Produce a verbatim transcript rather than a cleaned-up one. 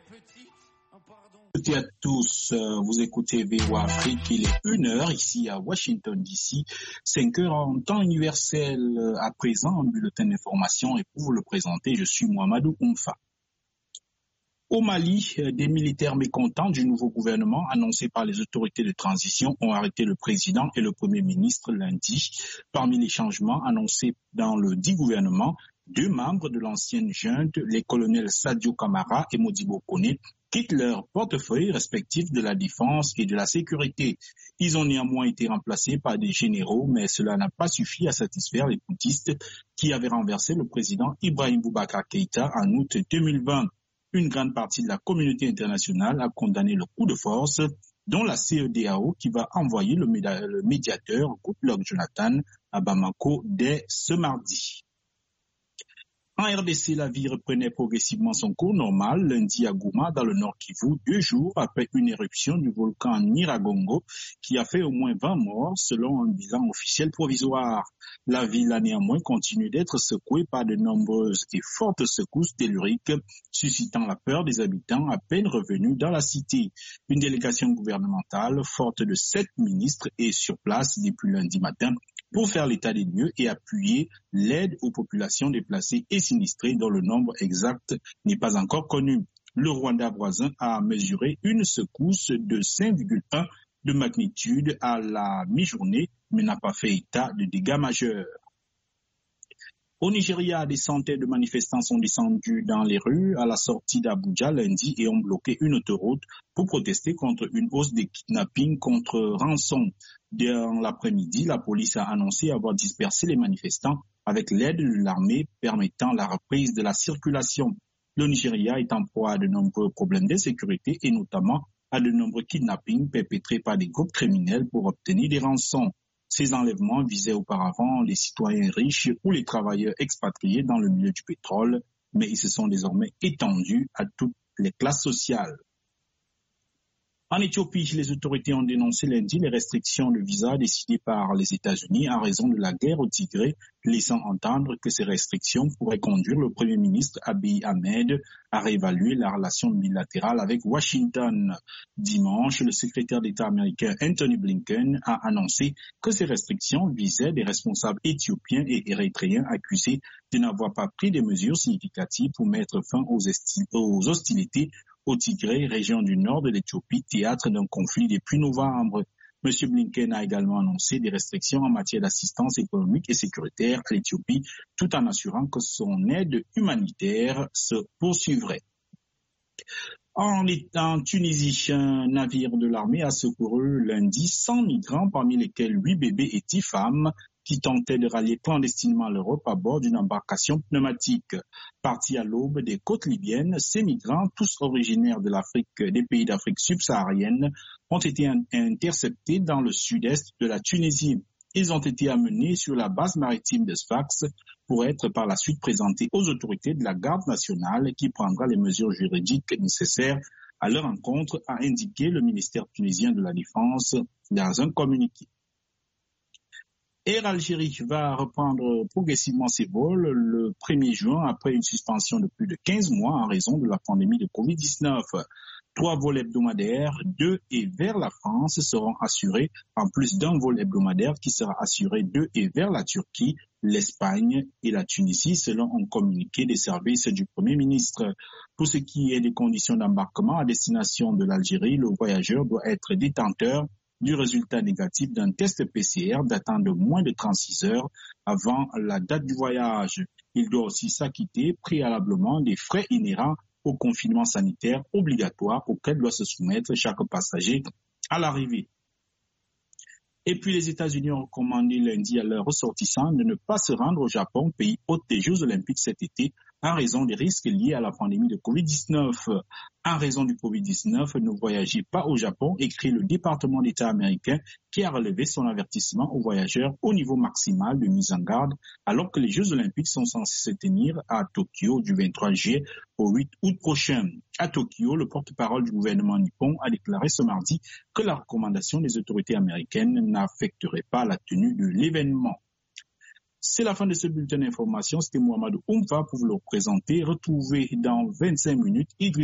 Bonjour à tous, vous écoutez V O A Afrique, il est une heure ici à Washington D C, cinq heures en temps universel à présent, un bulletin d'information et pour vous le présenter, je suis Mohamedou Oumfa. Au Mali, des militaires mécontents du nouveau gouvernement annoncé par les autorités de transition ont arrêté le président et le premier ministre lundi. Parmi les changements annoncés dans le dit gouvernement, deux membres de l'ancienne junte, les colonels Sadio Kamara et Modibo Kone, quittent leurs portefeuilles respectifs de la défense et de la sécurité. Ils ont néanmoins été remplacés par des généraux, mais cela n'a pas suffi à satisfaire les poutistes qui avaient renversé le président Ibrahim Boubacar Keïta en août deux mille vingt. Une grande partie de la communauté internationale a condamné le coup de force, dont la C E D A O qui va envoyer le, méda- le médiateur Goodluck Jonathan à Bamako dès ce mardi. En R D C, la vie reprenait progressivement son cours normal lundi à Goma, dans le Nord Kivu, deux jours après une éruption du volcan Nyiragongo qui a fait au moins vingt morts selon un bilan officiel provisoire. La ville a néanmoins continué d'être secouée par de nombreuses et fortes secousses telluriques, suscitant la peur des habitants à peine revenus dans la cité. Une délégation gouvernementale forte de sept ministres est sur place depuis lundi matin pour faire l'état des lieux et appuyer l'aide aux populations déplacées et sinistrées dont le nombre exact n'est pas encore connu. Le Rwanda voisin a mesuré une secousse de cinq virgule un de magnitude à la mi-journée, mais n'a pas fait état de dégâts majeurs. Au Nigeria, des centaines de manifestants sont descendus dans les rues à la sortie d'Abuja lundi et ont bloqué une autoroute pour protester contre une hausse des kidnappings contre rançon. Dans l'après-midi, la police a annoncé avoir dispersé les manifestants avec l'aide de l'armée permettant la reprise de la circulation. Le Nigeria est en proie à de nombreux problèmes d'insécurité et notamment à de nombreux kidnappings perpétrés par des groupes criminels pour obtenir des rançons. Ces enlèvements visaient auparavant les citoyens riches ou les travailleurs expatriés dans le milieu du pétrole, mais ils se sont désormais étendus à toutes les classes sociales. En Éthiopie, les autorités ont dénoncé lundi les restrictions de visa décidées par les États-Unis en raison de la guerre au Tigré, laissant entendre que ces restrictions pourraient conduire le Premier ministre Abiy Ahmed à réévaluer la relation bilatérale avec Washington. Dimanche, le secrétaire d'État américain Anthony Blinken a annoncé que ces restrictions visaient des responsables éthiopiens et érythréens accusés de n'avoir pas pris des mesures significatives pour mettre fin aux, esti- aux hostilités au Tigré, région du nord de l'Éthiopie, théâtre d'un conflit depuis novembre. M. Blinken a également annoncé des restrictions en matière d'assistance économique et sécuritaire à l'Éthiopie, tout en assurant que son aide humanitaire se poursuivrait. En, en Tunisie, un navire de l'armée a secouru lundi cent migrants, parmi lesquels huit bébés et dix femmes, qui tentaient de rallier clandestinement l'Europe à bord d'une embarcation pneumatique. Partis à l'aube des côtes libyennes, ces migrants, tous originaires de l'Afrique, des pays d'Afrique subsaharienne, ont été interceptés dans le sud-est de la Tunisie. Ils ont été amenés sur la base maritime de Sfax pour être par la suite présentés aux autorités de la garde nationale qui prendra les mesures juridiques nécessaires à leur encontre, a indiqué le ministère tunisien de la Défense dans un communiqué. Air Algérie va reprendre progressivement ses vols le premier juin après une suspension de plus de quinze mois en raison de la pandémie de covid dix-neuf. Trois vols hebdomadaires, deux et vers la France seront assurés, en plus d'un vol hebdomadaire qui sera assuré de et vers la Turquie, l'Espagne et la Tunisie, selon un communiqué des services du Premier ministre. Pour ce qui est des conditions d'embarquement à destination de l'Algérie, le voyageur doit être détenteur du résultat négatif d'un test P C R datant de moins de trente-six heures avant la date du voyage. Il doit aussi s'acquitter préalablement des frais inhérents au confinement sanitaire obligatoire auquel doit se soumettre chaque passager à l'arrivée. Et puis les États-Unis ont recommandé lundi à leurs ressortissants de ne pas se rendre au Japon, pays hôte des Jeux Olympiques cet été, en raison des risques liés à la pandémie de covid dix-neuf. En raison du covid dix-neuf, ne voyagez pas au Japon, écrit le département d'État américain qui a relevé son avertissement aux voyageurs au niveau maximal de mise en garde, alors que les Jeux Olympiques sont censés se tenir à Tokyo du vingt-trois juillet au huit août prochain. À Tokyo, le porte-parole du gouvernement nippon a déclaré ce mardi que la recommandation des autorités américaines n'affecterait pas la tenue de l'événement. C'est la fin de ce bulletin d'information. C'était Mohamedou Oumfa pour vous le présenter. Retrouvez dans vingt-cinq minutes Idriss